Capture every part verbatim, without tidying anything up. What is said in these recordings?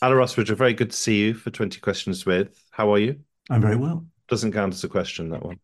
Alan Rusbridge, very good to see you for twenty Questions With. How are you? I'm very well. Doesn't count as a question, that one.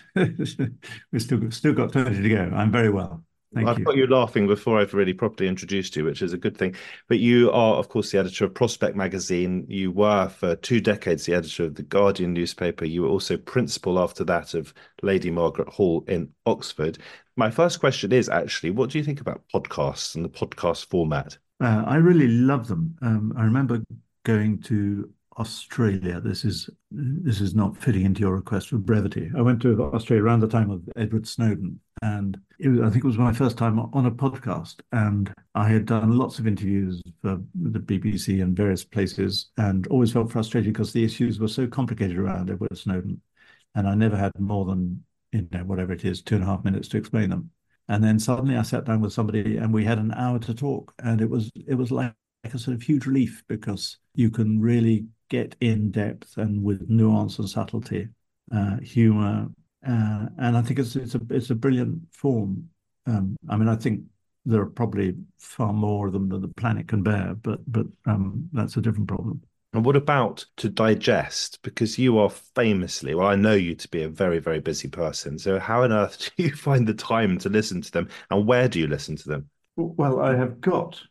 We've still still got twenty to go. I'm very well. Thank I've you. got you laughing before I've really properly introduced you, which is a good thing. But you are, of course, the editor of Prospect magazine. You were for two decades the editor of the Guardian newspaper. You were also principal after that of Lady Margaret Hall in Oxford. My first question is actually, what do you think about podcasts and the podcast format? Uh, I really love them. Um, I remember going to Australia. This is this is not fitting into your request for brevity. I went to Australia around the time of Edward Snowden, and it was, I think it was my first time on a podcast. And I had done lots of interviews for the B B C and various places, and always felt frustrated because the issues were so complicated around Edward Snowden, and I never had more than you know whatever it is, two and a half minutes to explain them. And then suddenly I sat down with somebody and we had an hour to talk. And it was it was like, like a sort of huge relief because you can really get in depth and with nuance and subtlety, uh, humor. Uh, and I think it's it's a it's a brilliant form. Um, I mean, I think there are probably far more of them than the planet can bear, but but um, that's a different problem. And what about to digest? Because you are famously, well, I know you to be a very, very busy person. So how on earth do you find the time to listen to them? And where do you listen to them? Well, I have got,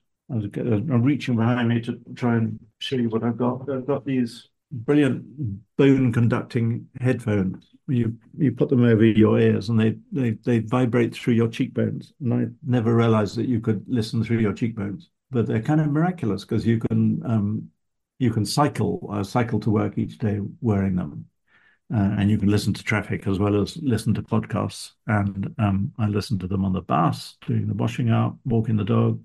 I'm reaching behind me to try and show you what I've got. I've got these brilliant bone conducting headphones. You you put them over your ears and they, they they vibrate through your cheekbones. And I never realized that you could listen through your cheekbones. But they're kind of miraculous because you can um you can cycle uh, cycle to work each day wearing them. Uh, and you can listen to traffic as well as listen to podcasts. And um, I listen to them on the bus, doing the washing up, walking the dog.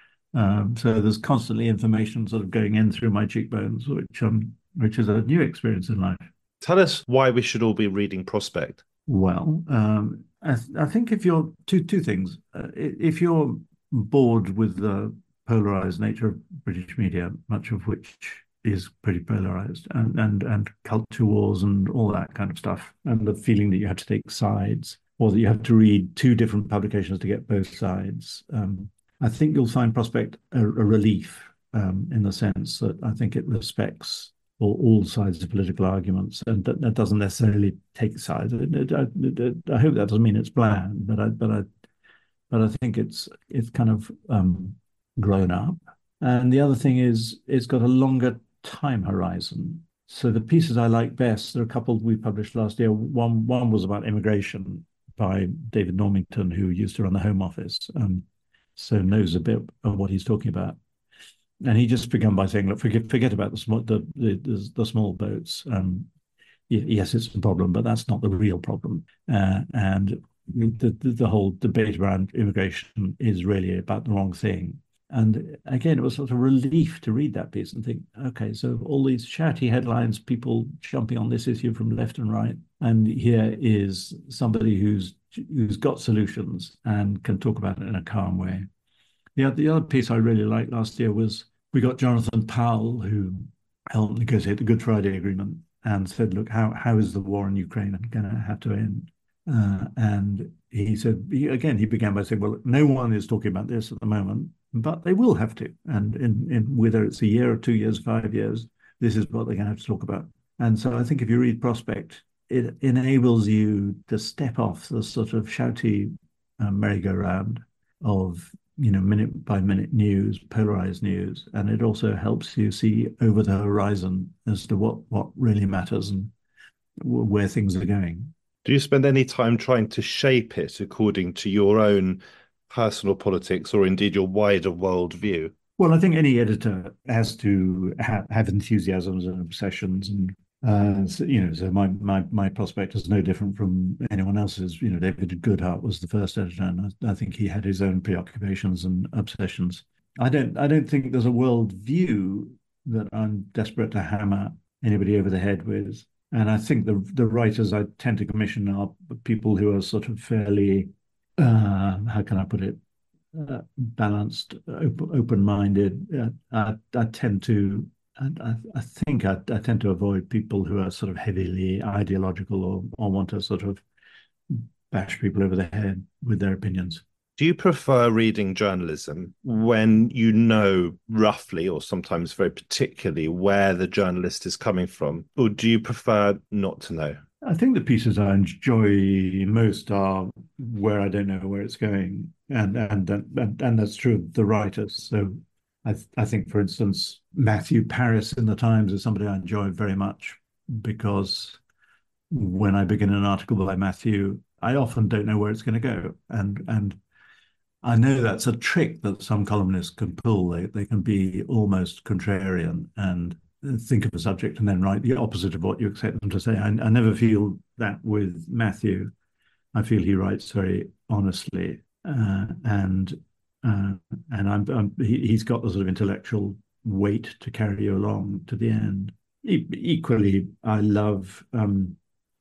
Um, so there's constantly information sort of going in through my cheekbones, which um, which is a new experience in life. Tell us why we should all be reading Prospect. Well, um, I, th I think if you're two two things, uh, if you're bored with the polarized nature of British media, much of which is pretty polarized, and and and culture wars and all that kind of stuff, and the feeling that you have to take sides, or that you have to read two different publications to get both sides, um, I think you'll find Prospect a, a relief um, in the sense that I think it respects or all sides of political arguments, and that, that doesn't necessarily take sides. It, it, I, it, I hope that doesn't mean it's bland, but I but I but I think it's it's kind of um, grown up. And the other thing is it's got a longer time horizon. So the pieces I like best, there are a couple we published last year. One one was about immigration by David Normington, who used to run the Home Office, um, so knows a bit of what he's talking about. And he just began by saying, "Look, forget forget about the small the the, the small boats. Um, yes, it's a problem, but that's not the real problem." Uh, and the, the the whole debate around immigration is really about the wrong thing. And again, it was sort of a relief to read that piece and think, okay, so all these shouty headlines, people jumping on this issue from left and right, and here is somebody who's who's got solutions and can talk about it in a calm way. Yeah, the other piece I really liked last year was we got Jonathan Powell, who helped negotiate the Good Friday Agreement, and said, "Look, how how is the war in Ukraine going to have to end?" Uh, and he said, he, again, he began by saying, "Well, no one is talking about this at the moment, but they will have to, and in, in whether it's a year or two years, five years, this is what they're going to have to talk about." And so I think if you read Prospect, it enables you to step off the sort of shouty uh, merry-go-round of you know, minute by minute news, polarized news, and it also helps you see over the horizon as to what what really matters and where things are going. Do you spend any time trying to shape it according to your own personal politics or indeed your wider worldview? Well, I think any editor has to ha have enthusiasms and obsessions, and uh, so, you know, so my my my prospect is no different from anyone else's. You know, David Goodhart was the first editor, and I, I think he had his own preoccupations and obsessions. I don't I don't think there's a world view that I'm desperate to hammer anybody over the head with. And I think the the writers I tend to commission are people who are sort of fairly, uh, how can I put it, uh, balanced, op open-minded. Uh, I, I tend to, I, I think I, I tend to avoid people who are sort of heavily ideological or, or want to sort of bash people over the head with their opinions. Do you prefer reading journalism when you know roughly, or sometimes very particularly, where the journalist is coming from? Or do you prefer not to know? I think the pieces I enjoy most are where I don't know where it's going, and and and, and that's true of the writers. So I th I think, for instance, Matthew Paris in the Times is somebody I enjoy very much because when I begin an article by Matthew, I often don't know where it's going to go, and and I know that's a trick that some columnists can pull. They they can be almost contrarian and think of a subject and then write the opposite of what you expect them to say. I, I never feel that with Matthew. I feel he writes very honestly, uh, and uh, and I'm, I'm he, he's got the sort of intellectual weight to carry you along to the end. E equally, I love um,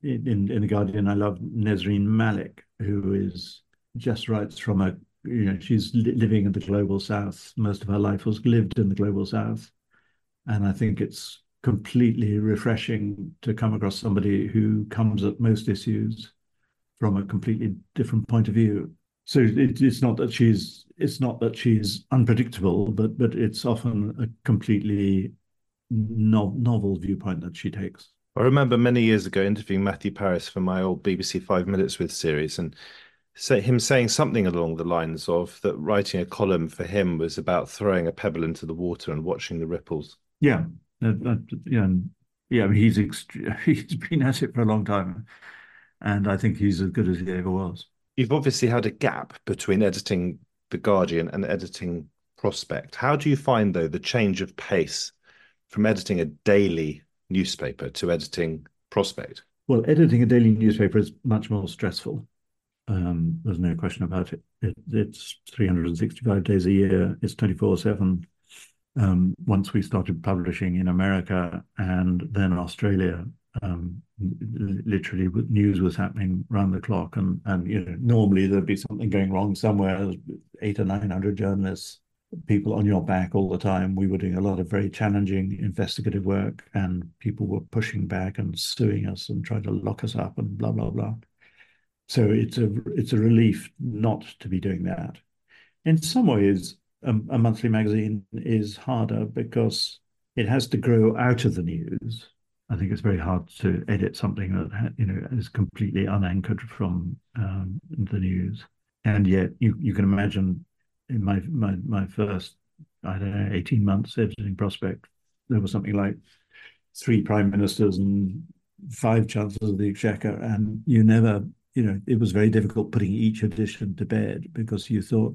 in in the Guardian. I love Nesrine Malik, who is just writes from a you know she's li living in the global south. Most of her life was lived in the global south, and I think it's completely refreshing to come across somebody who comes at most issues from a completely different point of view. So it, it's not that she's it's not that she's unpredictable, but but it's often a completely no, novel viewpoint that she takes. I remember many years ago interviewing Matthew Paris for my old B B C Five Minutes with series, and say, him saying something along the lines of that writing a column for him was about throwing a pebble into the water and watching the ripples. Yeah, uh, uh, yeah, yeah. I mean, he's he's been at it for a long time, and I think he's as good as he ever was. You've obviously had a gap between editing The Guardian and editing Prospect. How do you find, though, the change of pace from editing a daily newspaper to editing Prospect? Well, editing a daily newspaper is much more stressful. Um, there's no question about it. it. It's three hundred sixty-five days a year. It's twenty-four seven. Um, once we started publishing in America and then Australia, um, literally news was happening round the clock, and and you know normally there'd be something going wrong somewhere. Eight or nine hundred journalists, people on your back all the time. We were doing a lot of very challenging investigative work, and people were pushing back and suing us and trying to lock us up and blah blah blah. So it's a it's a relief not to be doing that. In some ways, a, a monthly magazine is harder because it has to grow out of the news. I think it's very hard to edit something that you know is completely unanchored from um, the news. And yet, you you can imagine in my my my first I don't know eighteen months editing Prospect, there was something like three prime ministers and five chancellors of the exchequer, and you never you know it was very difficult putting each edition to bed because you thought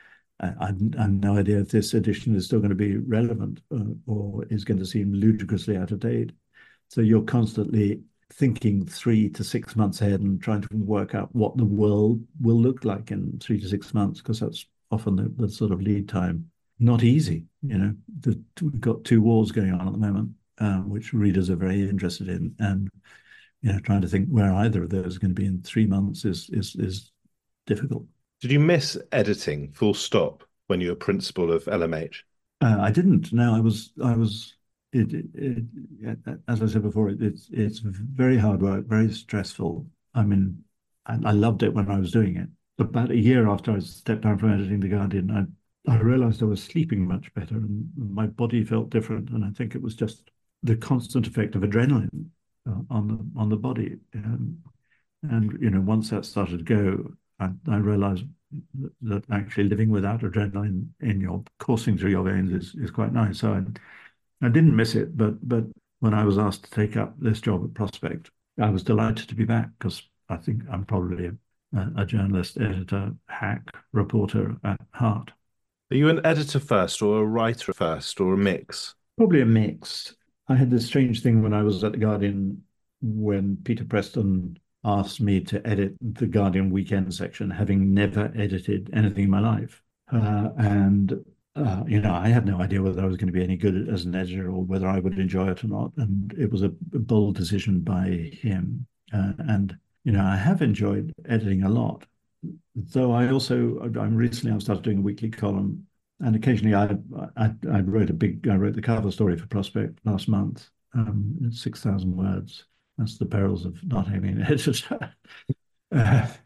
I, I have no idea if this edition is still going to be relevant uh, or is going to seem ludicrously out of date. So you're constantly thinking three to six months ahead and trying to work out what the world will look like in three to six months, because that's often the, the sort of lead time. Not easy, you know. The, we've got two wars going on at the moment, um, which readers are very interested in, and you know, trying to think where either of those is going to be in three months is is is difficult. Did you miss editing full stop when you were principal of L M H? Uh, I didn't. No, I was I was it, it, it, as I said before, it, it's it's very hard work, very stressful. I mean, I, I loved it when I was doing it. About a year after I stepped down from editing The Guardian, I I realized I was sleeping much better and my body felt different. And I think it was just the constant effect of adrenaline uh, on the on the body. Um, and you know, once that started to go, I, I realized that, that actually living without adrenaline in your coursing through your veins is is quite nice. So I I didn't miss it, but but when I was asked to take up this job at Prospect, I was delighted to be back because I think I'm probably a, a journalist, editor, hack, reporter at heart. Are you an editor first or a writer first or a mix? Probably a mix. I had this strange thing when I was at The Guardian when Peter Preston asked me to edit the Guardian weekend section, having never edited anything in my life. Uh, and uh, you know, I had no idea whether I was going to be any good as an editor or whether I would enjoy it or not. And it was a bold decision by him. Uh, and, you know, I have enjoyed editing a lot. Though I also, I'm recently, I've started doing a weekly column. And occasionally I, I, I wrote a big, I wrote the cover story for Prospect last month. Um, it's six thousand words. That's the perils of not having an editor. uh,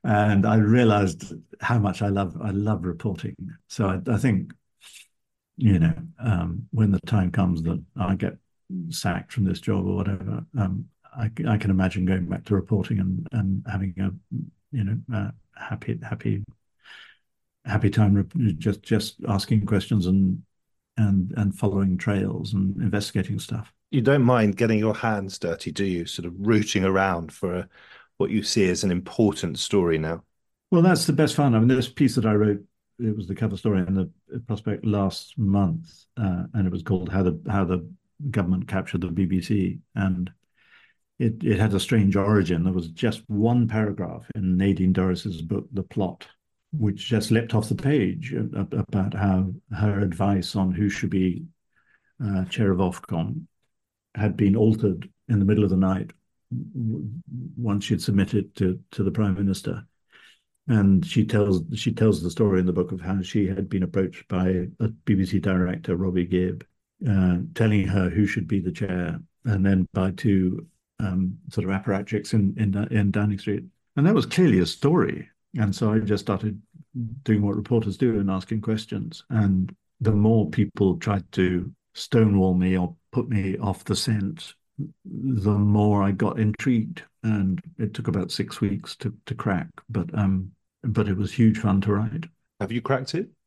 and I realized how much I love I love reporting. So I, I think, you know, um, when the time comes that I get sacked from this job or whatever, um, I, I can imagine going back to reporting and and having a, you know, uh, happy happy happy time just just asking questions and and and following trails and investigating stuff. You don't mind getting your hands dirty, do you? Sort of rooting around for a, what you see as an important story now. Well, that's the best fun. I mean, this piece that I wrote, it was the cover story in the Prospect last month, uh, and it was called "How the How the Government Captured the B B C," and it it had a strange origin. There was just one paragraph in Nadine Dorris's book, The Plot, which just leapt off the page about how her advice on who should be uh, chair of Ofcom had been altered in the middle of the night once she'd submitted to to the Prime Minister. And she tells she tells the story in the book of how she had been approached by a B B C director, Robbie Gibb, uh, telling her who should be the chair, and then by two um, sort of apparatchiks in, in in Downing Street. And that was clearly a story. And so I just started doing what reporters do and asking questions. And the more people tried to stonewall me or put me off the scent, the more I got intrigued. And it took about six weeks to to crack, but um, but it was huge fun to write. Have you cracked it?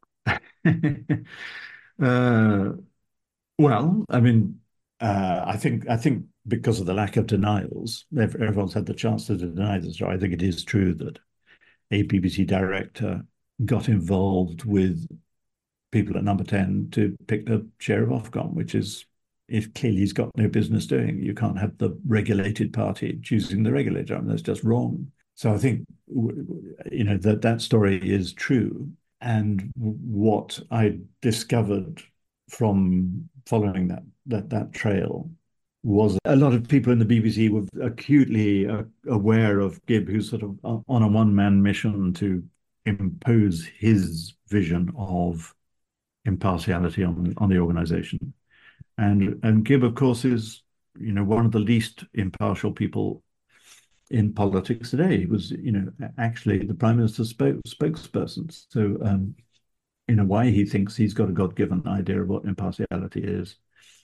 uh, well, I mean, uh, I think I think because of the lack of denials, everyone's had the chance to deny this. I think it is true that a B B C director got involved with people at Number ten to pick the chair of Ofcom, which is, if clearly he's got no business doing. You can't have the regulated party choosing the regulator. I mean, that's just wrong. So I think, you know, that that story is true. And what I discovered from following that that that trail was a lot of people in the B B C were acutely uh, aware of Gibb, who's sort of on a one-man mission to impose his vision of impartiality on on the organization. And and Gibb, of course, is, you know, one of the least impartial people in politics today. He was, you know, actually the Prime Minister's spoke, spokesperson. So um, in a way, he thinks he's got a God-given idea of what impartiality is.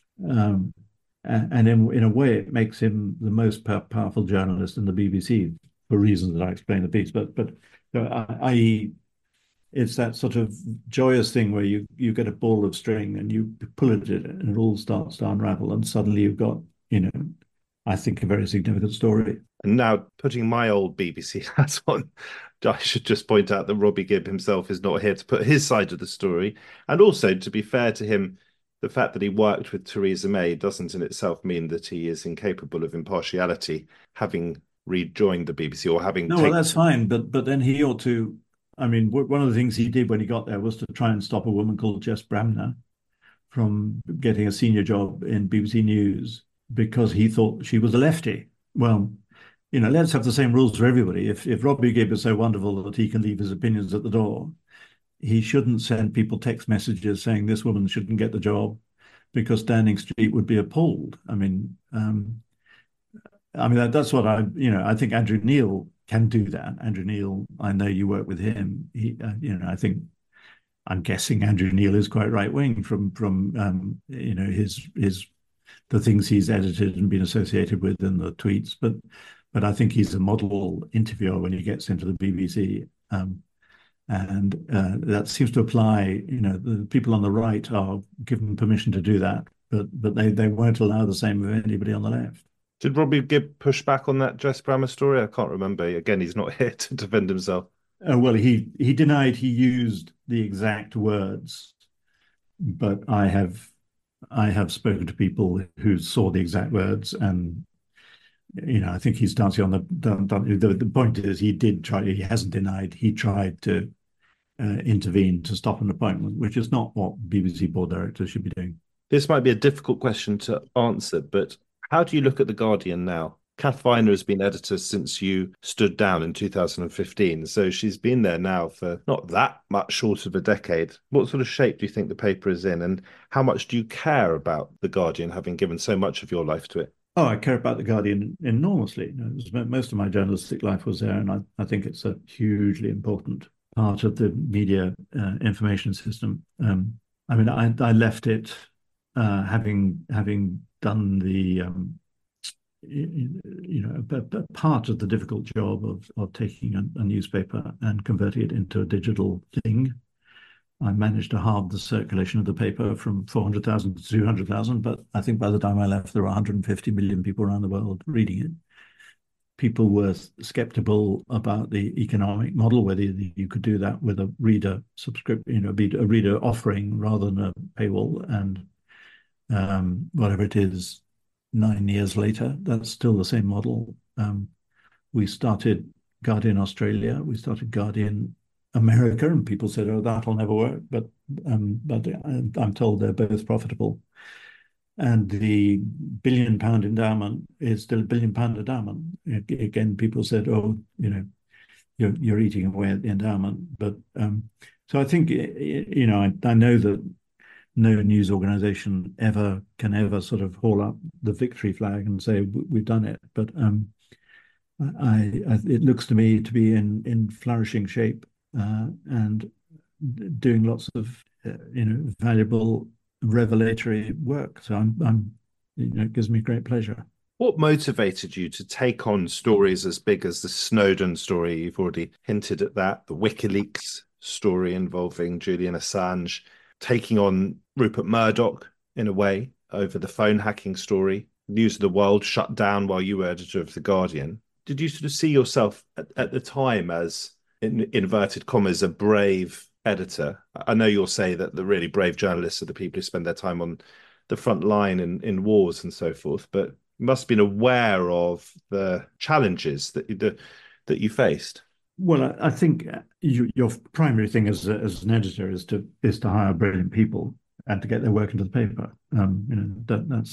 Um, and, and in, in a way, it makes him the most powerful journalist in the B B C for reasons that I explain in the piece. But but uh, I, I it's that sort of joyous thing where you you get a ball of string and you pull at it and it all starts to unravel, and suddenly you've got, you know, I think a very significant story. And now, putting my old B B C hat on, I should just point out that Robbie Gibb himself is not here to put his side of the story. And also, to be fair to him, the fact that he worked with Theresa May doesn't in itself mean that he is incapable of impartiality, having rejoined the B B C or having No, taken... well, that's fine, but but then he ought to. I mean, one of the things he did when he got there was to try and stop a woman called Jess Bramner from getting a senior job in B B C News because he thought she was a lefty. Well, you know, let's have the same rules for everybody. If if Robbie Gibb is so wonderful that he can leave his opinions at the door, he shouldn't send people text messages saying this woman shouldn't get the job, because Downing Street would be appalled. I mean, um, I mean that, that's what I, you know, I think Andrew Neil can do that. Andrew Neil, I know you work with him. He, uh, you know, I think I'm guessing Andrew Neil is quite right wing from from um, you know, his his the things he's edited and been associated with in the tweets, but but I think he's a model interviewer when he gets into the B B C. Um, and uh, that seems to apply. You know, the people on the right are given permission to do that, but but they they won't allow the same of anybody on the left. Did Robbie Gibb push back on that Jess Brammer story? I can't remember. Again, he's not here to defend himself. Uh, well, he he denied he used the exact words, but I have I have spoken to people who saw the exact words, and you know, I think he's dancing on the the, the point is he did try. He hasn't denied. He tried to uh, intervene to stop an appointment, which is not what B B C board directors should be doing. This might be a difficult question to answer, but how do you look at The Guardian now? Kath Viner has been editor since you stood down in two thousand fifteen, so she's been there now for not that much short of a decade. What sort of shape do you think the paper is in, and how much do you care about The Guardian, having given so much of your life to it? Oh, I care about the Guardian enormously. You know, most of my journalistic life was there, and I, I think it's a hugely important part of the media uh, information system. Um, I mean, I, I left it uh, having having done the um, you, you know a, a part of the difficult job of of taking a, a newspaper and converting it into a digital thing. I managed to halve the circulation of the paper from four hundred thousand to two hundred thousand, but I think by the time I left, there were one hundred fifty million people around the world reading it. People were skeptical about the economic model, whether you could do that with a reader subscription, you know, a reader offering rather than a paywall. And um, whatever it is, nine years later, that's still the same model. Um, we started Guardian Australia, we started Guardian America, and people said, "Oh, that'll never work." But um, but I'm told they're both profitable, and the billion pound endowment is still a billion pound endowment. Again, people said, "Oh, you know, you're you're eating away at the endowment." But um, so I think you know I, I know that no news organization ever can ever sort of haul up the victory flag and say we've done it. But um, I, I it looks to me to be in in flourishing shape uh, and doing lots of uh, you know valuable revelatory work. So I'm I'm you know it gives me great pleasure. What motivated you to take on stories as big as the Snowden story? You've already hinted at that, the WikiLeaks story involving Julian Assange, taking on Rupert Murdoch in a way over the phone hacking story. News of the World shut down while you were editor of The Guardian. Did you sort of see yourself at, at the time as, in inverted commas, a brave editor? I know you'll say that the really brave journalists are the people who spend their time on the front line in, in wars and so forth, but you must have been aware of the challenges that, the, that you faced. Well, I, I think you, your primary thing as a, as an editor is to is to hire brilliant people and to get their work into the paper. Um, you know that, that's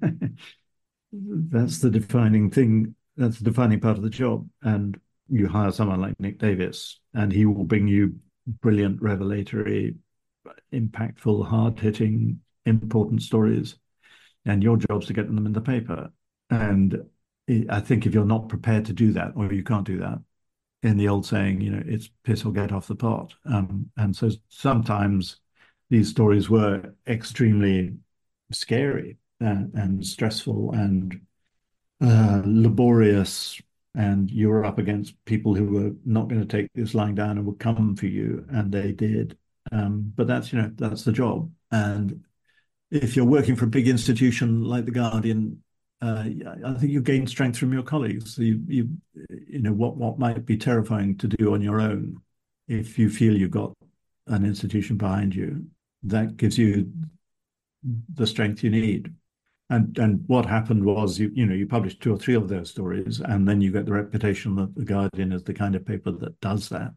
that's the defining thing. That's the defining part of the job. And you hire someone like Nick Davis, and he will bring you brilliant, revelatory, impactful, hard-hitting, important stories. And your job's to get them in the paper. And I think if you're not prepared to do that, or you can't do that, in the old saying, you know, it's piss or get off the pot. Um, and so sometimes these stories were extremely scary uh, and stressful and uh, laborious. And you were up against people who were not going to take this lying down and would come for you, and they did. Um, but that's, you know, that's the job. And if you're working for a big institution like The Guardian, uh, I think you gain strength from your colleagues. You, you, you know, what what might be terrifying to do on your own, if you feel you've got an institution behind you, that gives you the strength you need. And and what happened was, you you know, you published two or three of those stories, and then you get the reputation that The Guardian is the kind of paper that does that,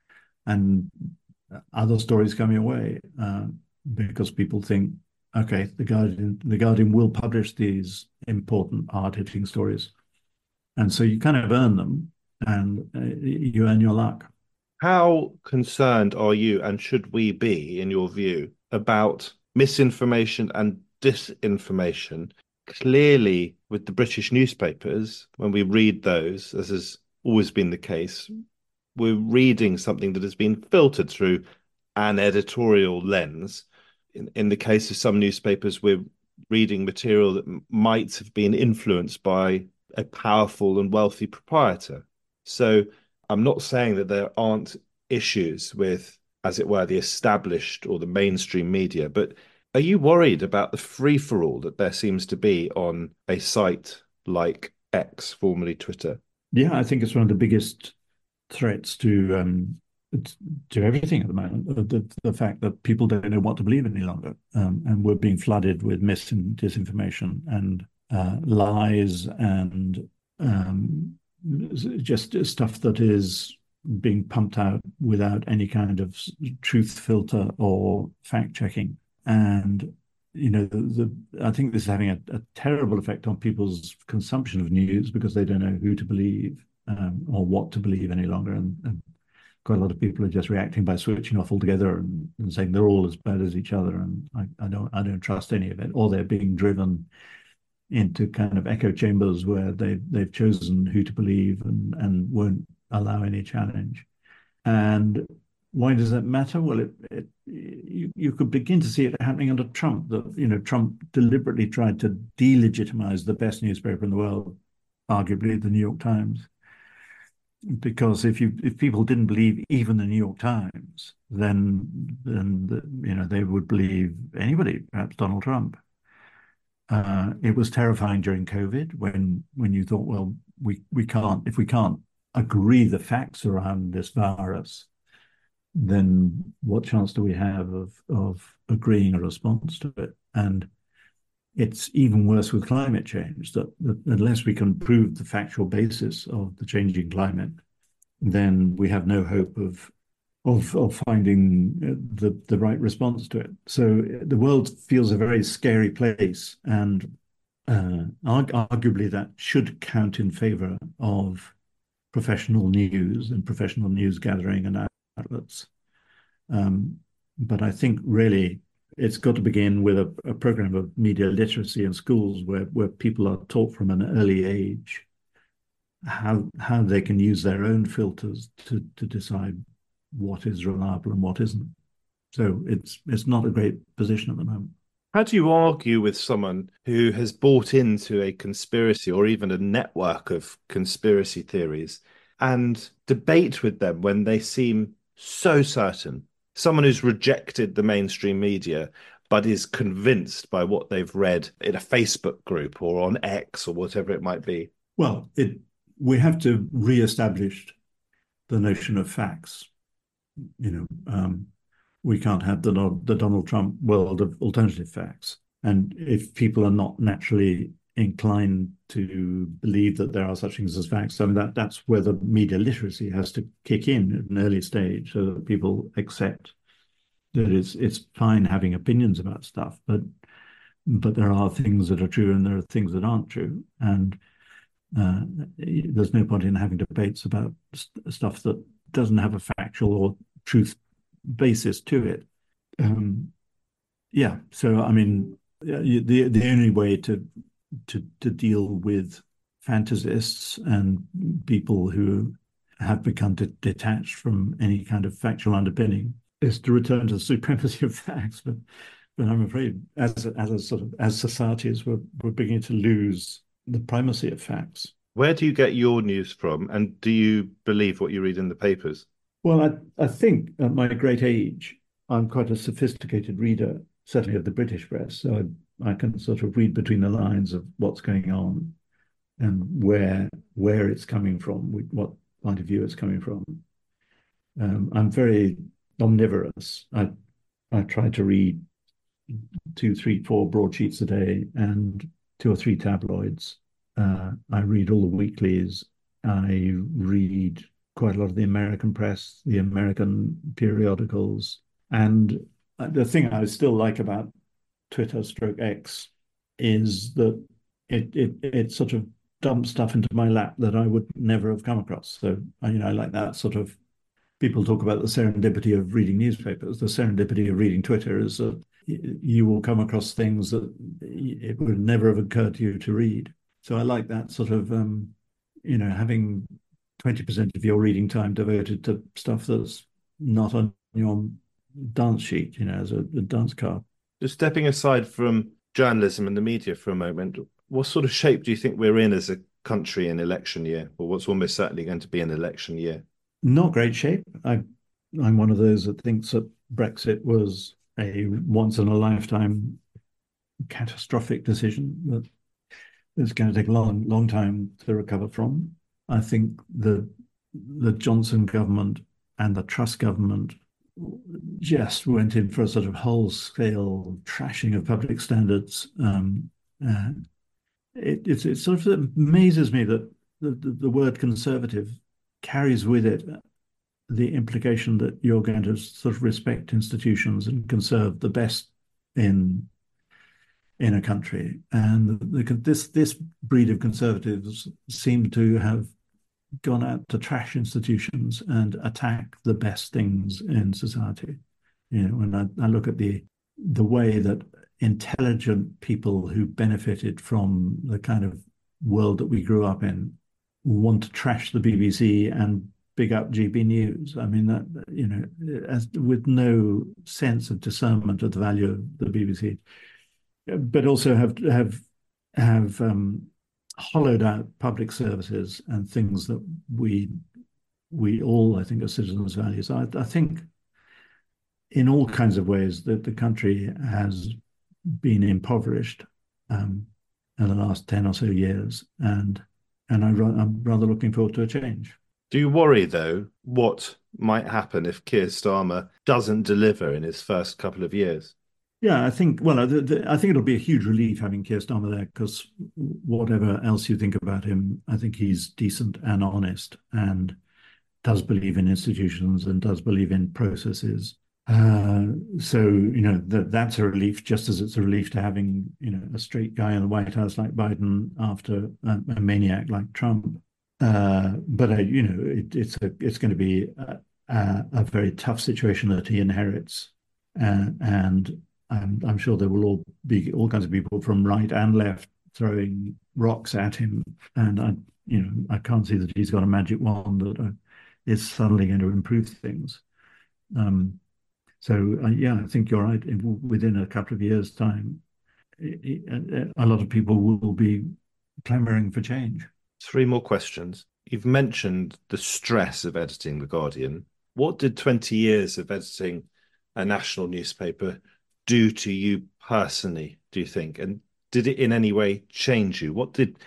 and other stories come your way uh, because people think, okay, the Guardian, the Guardian will publish these important, hard-hitting stories, and so you kind of earn them, and uh, you earn your luck. How concerned are you, and should we be, in your view, about misinformation and disinformation? Clearly, with the British newspapers, when we read those, as has always been the case, we're reading something that has been filtered through an editorial lens. In, in the case of some newspapers, we're reading material that might have been influenced by a powerful and wealthy proprietor. So I'm not saying that there aren't issues with, as it were, the established or the mainstream media, but are you worried about the free-for-all that there seems to be on a site like X, formerly Twitter? Yeah, I think it's one of the biggest threats to um, to everything at the moment. The, the fact that people don't know what to believe any longer, um, and we're being flooded with mis and disinformation and uh, lies and um, just stuff that is being pumped out without any kind of truth filter or fact checking. And you know, the, the I think this is having a, a terrible effect on people's consumption of news because they don't know who to believe um, or what to believe any longer. And, and quite a lot of people are just reacting by switching off altogether and, and saying they're all as bad as each other. And I, I don't I don't trust any of it. Or they're being driven into kind of echo chambers where they they've chosen who to believe and and won't allow any challenge. And why does that matter? Well, it, it you, you could begin to see it happening under Trump. That you know Trump deliberately tried to delegitimize the best newspaper in the world, arguably the New York Times, because if you if people didn't believe even the New York Times, then then the, you know they would believe anybody, perhaps Donald Trump. Uh, it was terrifying during COVID when when you thought, well, we we can't if we can't agree the facts around this virus, then what chance do we have of of agreeing a response to it? And it's even worse with climate change, that, that unless we can prove the factual basis of the changing climate, then we have no hope of of, of finding the, the right response to it. So the world feels a very scary place, and uh, arguably that should count in favor of professional news and professional news gathering and outlets. Um, but I think really it's got to begin with a, a program of media literacy in schools where, where people are taught from an early age how how they can use their own filters to, to decide what is reliable and what isn't. So it's it's not a great position at the moment. How do you argue with someone who has bought into a conspiracy or even a network of conspiracy theories and debate with them when they seem so certain? Someone who's rejected the mainstream media but is convinced by what they've read in a Facebook group or on X or whatever it might be. Well, it we have to re-establish the notion of facts. You know, um, we can't have the, the Donald Trump world of alternative facts. And if people are not naturally inclined to believe that there are such things as facts, I mean, that, that's where the media literacy has to kick in at an early stage so that people accept that it's it's fine having opinions about stuff, but but there are things that are true and there are things that aren't true. And uh, there's no point in having debates about st- stuff that doesn't have a factual or truth basis to it. Um, yeah, so I mean, the the only way to to to deal with fantasists and people who have become de- detached from any kind of factual underpinning is to return to the supremacy of facts. But but I'm afraid as a, as a sort of as societies we're we're beginning to lose the primacy of facts. Where do you get your news from, and do you believe what you read in the papers? Well, I, I think at my great age, I'm quite a sophisticated reader, certainly of the British press. So I, I can sort of read between the lines of what's going on and where where it's coming from, what point of view it's coming from. Um, I'm very omnivorous. I I try to read two, three, four broadsheets a day and two or three tabloids. Uh, I read all the weeklies. I read quite a lot of the American press, the American periodicals. And the thing I still like about Twitter stroke X is that it it it sort of dumps stuff into my lap that I would never have come across. So you know, I like that sort of. People talk about the serendipity of reading newspapers. The serendipity of reading Twitter is that you will come across things that it would never have occurred to you to read. So I like that sort of, um, you know, having twenty percent of your reading time devoted to stuff that's not on your dance sheet, you know, as a, a dance card. Just stepping aside from journalism and the media for a moment, what sort of shape do you think we're in as a country in election year, or what's almost certainly going to be an election year? Not great shape. I, I'm one of those that thinks that Brexit was a once in a lifetime catastrophic decision that it's going to take a long, long time to recover from. I think the the Johnson government and the Truss government just went in for a sort of whole-scale trashing of public standards. Um, uh, it, it, it sort of amazes me that the, the, the word conservative carries with it the implication that you're going to sort of respect institutions and conserve the best in in a country. And the, this this breed of conservatives seem to have gone out to trash institutions and attack the best things in society. You know, when I, I look at the the way that intelligent people who benefited from the kind of world that we grew up in want to trash the B B C and big up G B News. I mean, that, you know, as, with no sense of discernment of the value of the B B C, but also have have have um, hollowed out public services and things that we we all, I think, as citizens value. So I, I think in all kinds of ways that the country has been impoverished um, in the last ten or so years, and and I, I'm rather looking forward to a change. Do you worry, though, what might happen if Keir Starmer doesn't deliver in his first couple of years? Yeah, I think, well, the, the, I think it'll be a huge relief having Keir Starmer there, because whatever else you think about him, I think he's decent and honest and does believe in institutions and does believe in processes. Uh, so, you know, that that's a relief, just as it's a relief to having, you know, a straight guy in the White House like Biden after a, a maniac like Trump. Uh, but uh, you know, it, it's a, it's going to be a, a, a very tough situation that he inherits, uh, and I'm, I'm sure there will all be all kinds of people from right and left throwing rocks at him. And I, you know, I can't see that he's got a magic wand that uh, is suddenly going to improve things. Um, so uh, yeah, I think you're right. Within a couple of years' time, it, it, a lot of people will be clamoring for change. Three more questions. You've mentioned the stress of editing The Guardian. What did twenty years of editing a national newspaper do to you personally, do you think? And did it in any way change you? What did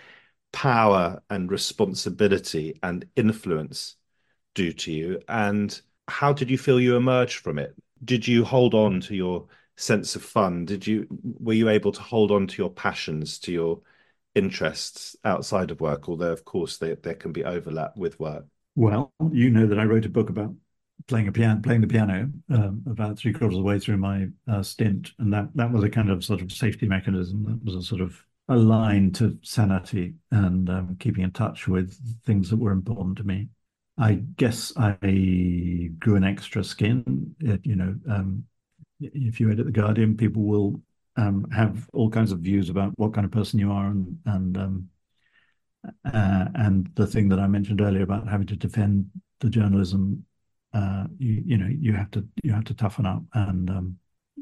power and responsibility and influence do to you? And how did you feel you emerged from it? Did you hold on to your sense of fun? Did you, were you able to hold on to your passions, to your interests outside of work, although of course they, there can be overlap with work? Well, you know that I wrote a book about playing a piano, playing the piano, um, about three quarters of the way through my uh, stint, and that that was a kind of sort of safety mechanism. That was a sort of a line to sanity and um, keeping in touch with things that were important to me. I guess I grew an extra skin. It, you know, um, if you edit The Guardian, people will Um, have all kinds of views about what kind of person you are, and and um, uh, and the thing that I mentioned earlier about having to defend the journalism, uh, you you know you have to you have to toughen up and um,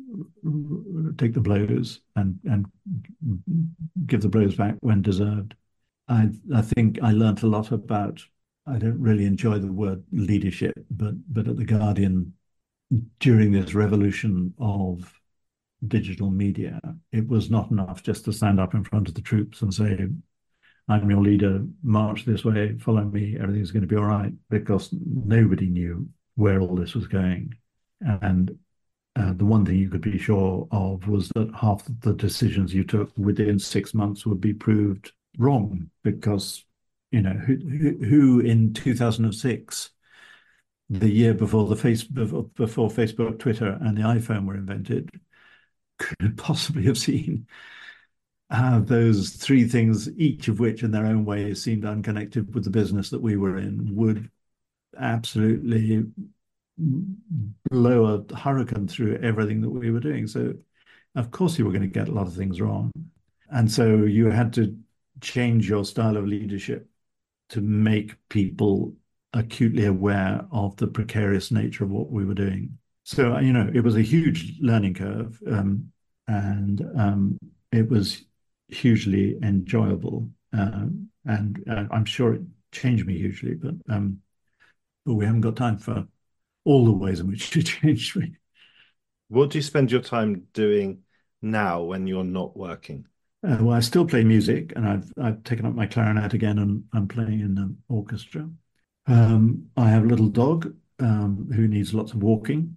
take the blows and and give the blows back when deserved. I I think I learnt a lot about. I don't really enjoy the word leadership, but but at The Guardian, during this revolution of digital media, it was not enough just to stand up in front of the troops and say, I'm your leader, march this way, follow me, everything's going to be all right, because nobody knew where all this was going. And uh, the one thing you could be sure of was that half the decisions you took within six months would be proved wrong, because, you know, who, who, who in two thousand six, the year before the face before Facebook, Twitter, and the iPhone were invented, could possibly have seen uh, those three things, each of which in their own way seemed unconnected with the business that we were in, would absolutely blow a hurricane through everything that we were doing. So of course you were going to get a lot of things wrong. And so you had to change your style of leadership to make people acutely aware of the precarious nature of what we were doing. So, you know, it was a huge learning curve, um, and um, it was hugely enjoyable. Um, and uh, I'm sure it changed me hugely, but um, but we haven't got time for all the ways in which it changed me. What do you spend your time doing now when you're not working? Uh, well, I still play music, and I've I've taken up my clarinet again, and I'm playing in an orchestra. Um, I have a little dog um, who needs lots of walking.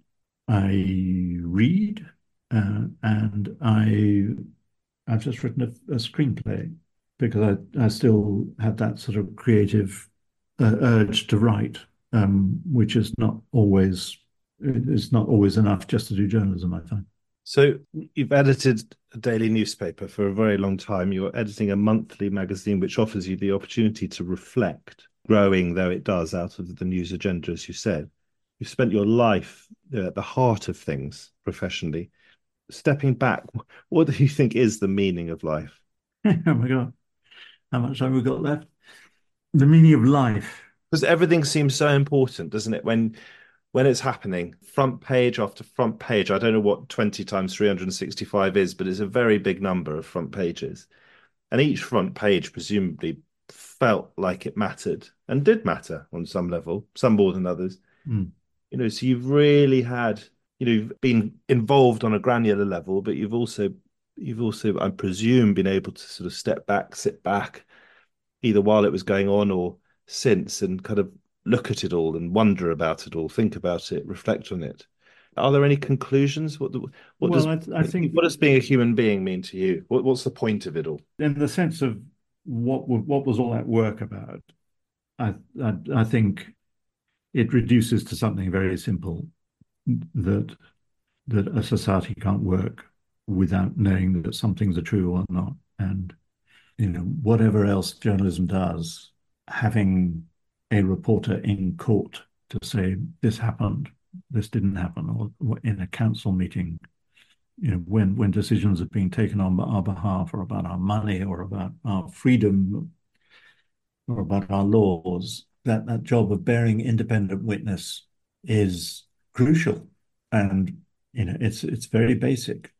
I read, uh, and I I've just written a, a screenplay, because I, I still have that sort of creative uh, urge to write, um, which is not always it's not always enough just to do journalism, I find. So you've edited a daily newspaper for a very long time. You're editing a monthly magazine, which offers you the opportunity to reflect, growing though it does out of the news agenda, as you said. You've spent your life at the heart of things professionally. Stepping back, what do you think is the meaning of life? Oh my God, how much time we got left? The meaning of life. Because everything seems so important, doesn't it? When when it's happening, front page after front page. I don't know what twenty times three hundred sixty-five is, but it's a very big number of front pages. And each front page presumably felt like it mattered and did matter on some level, some more than others. Mm. You know, so you've really had, you know, you've been involved on a granular level, but you've also, you've also, I presume, been able to sort of step back, sit back, either while it was going on or since, and kind of look at it all and wonder about it all, think about it, reflect on it. Are there any conclusions? What the, what does Well, I, I think what does being a human being mean to you? What, what's the point of it all? in the sense of what what was all that work about, I, I I think it reduces to something very simple that that a society can't work without knowing that some things are true or not. And you know, whatever else journalism does, having a reporter in court to say this happened, this didn't happen, or in a council meeting, you know, when when decisions are being taken on our behalf, or about our money, or about our freedom, or about our laws, that that job of bearing independent witness is crucial, and you know, it's it's very basic,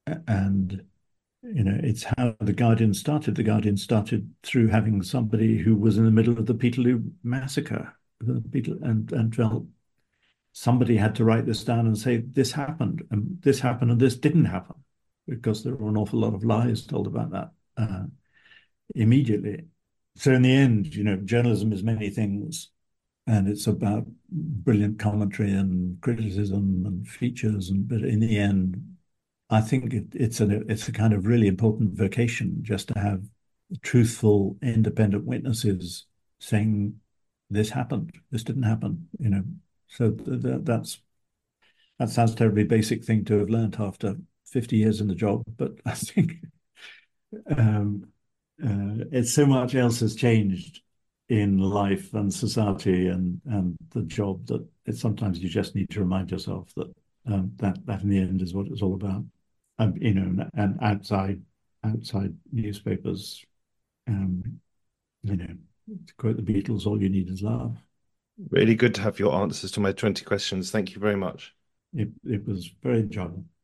and you know, it's how the Guardian started. The Guardian started through having somebody who was in the middle of the Peterloo massacre, the Peter, and and felt somebody had to write this down and say this happened and this happened and this didn't happen, because there were an awful lot of lies told about that uh, immediately. So in the end, you know, journalism is many things, and it's about brilliant commentary and criticism and features. And but in the end, I think it, it's a it's a kind of really important vocation just to have truthful, independent witnesses saying this happened, this didn't happen. You know, so th th that's that sounds terribly basic thing to have learned after fifty years in the job, but I think um, uh, it's so much else has changed in life and society and and the job that it's sometimes you just need to remind yourself that um, that that in the end is what it's all about. Um, you know, and outside outside newspapers, um, you know, to quote the Beatles, all you need is love. Really good to have your answers to my twenty questions. Thank you very much. It it was very enjoyable.